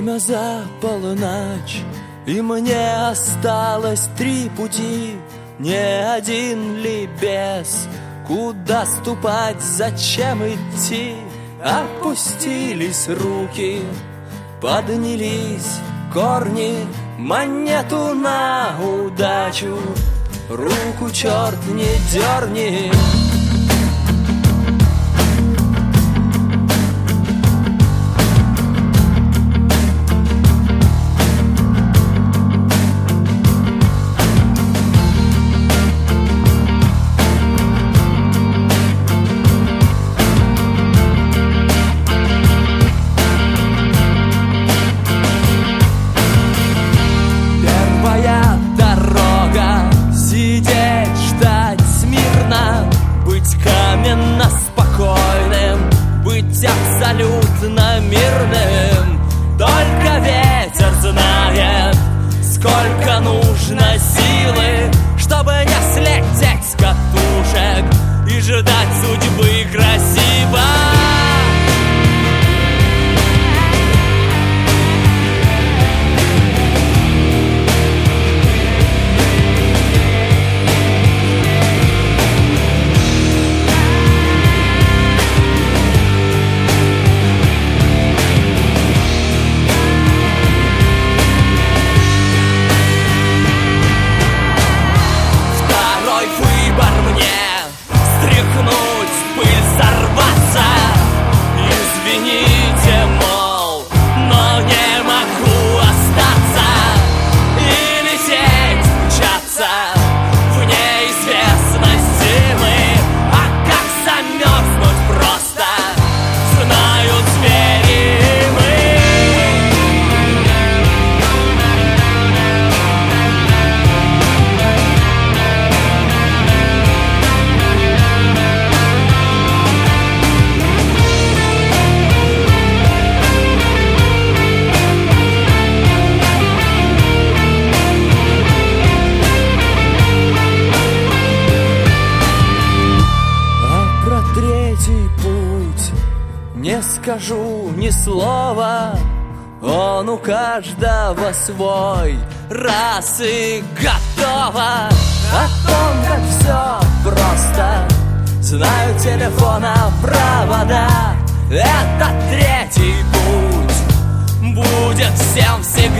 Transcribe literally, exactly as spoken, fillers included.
Время за полночь, и мне осталось три пути. Не один ли без? Куда ступать, зачем идти? Опустились руки, поднялись корни. Монету на удачу, руку черт не дерни. Абсолютно мирным. Только ветер знает, сколько нужно силы, чтобы не слететь с катушек и ждать судьбы красиво. Не скажу ни слова, он у каждого свой, раз и готово. О том, как все просто, знаю телефона провода. Это третий путь будет всем всегда.